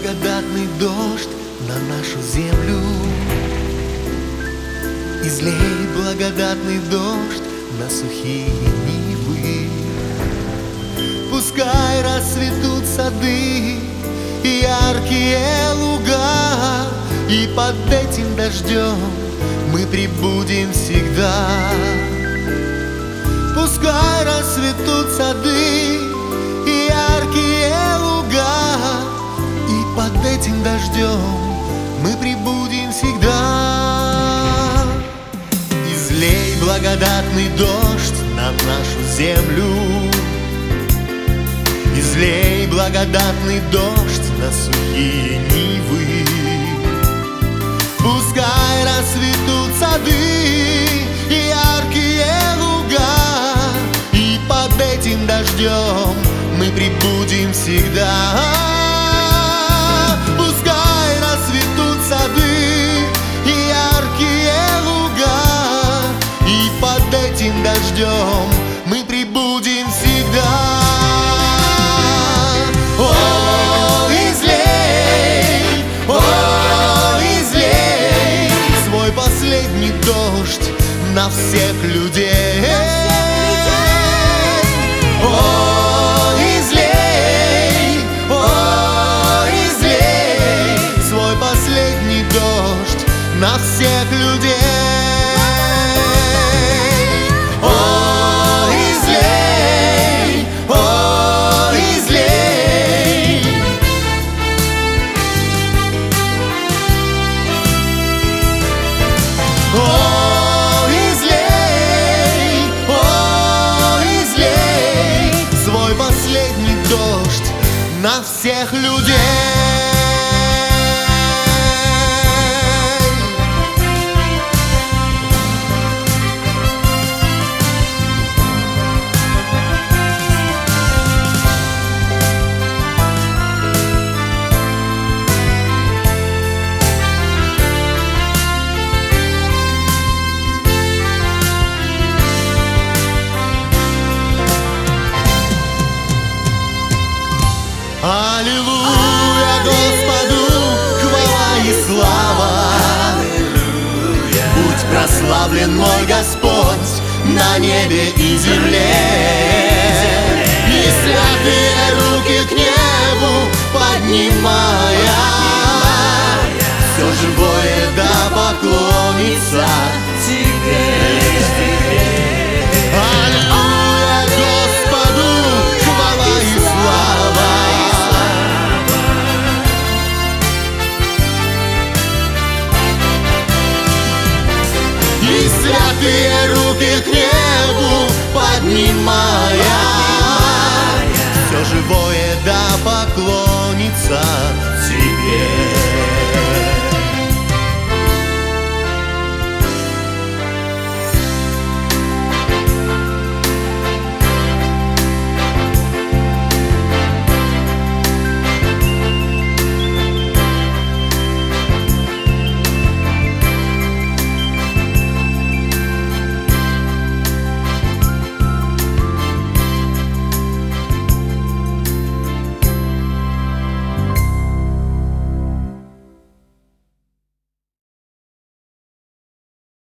благодатный дождь на нашу землю. Излей благодатный дождь на сухие нивы. Пускай расцветут сады и яркие луга, и под этим дождем мы пребудем всегда. Пускай расцветут сады и яркие луга, и под этим дождем мы пребудем всегда. Излей благодатный дождь на нашу землю. Излей благодатный дождь на сухие нивы. Пускай расцветут сады и яркие луга, и под этим дождем мы пребудем всегда. Пускай расцветут сады и яркие луга, и под этим дождем мы пребудем всегда. О, излей, свой последний дождь на всех людей. О, излей, свой последний дождь на всех людей. О, излей, свой последний дождь на всех людей. Аллилуйя, Господу хвала и слава. Будь прославлен мой Господь на небе и земле. И святые руки к небу поднимая, все живое да поклонится тебе. Аллилуйя, Господу хвала и слава. И святые руки к небу поднимая, все живое да поклонится тебе.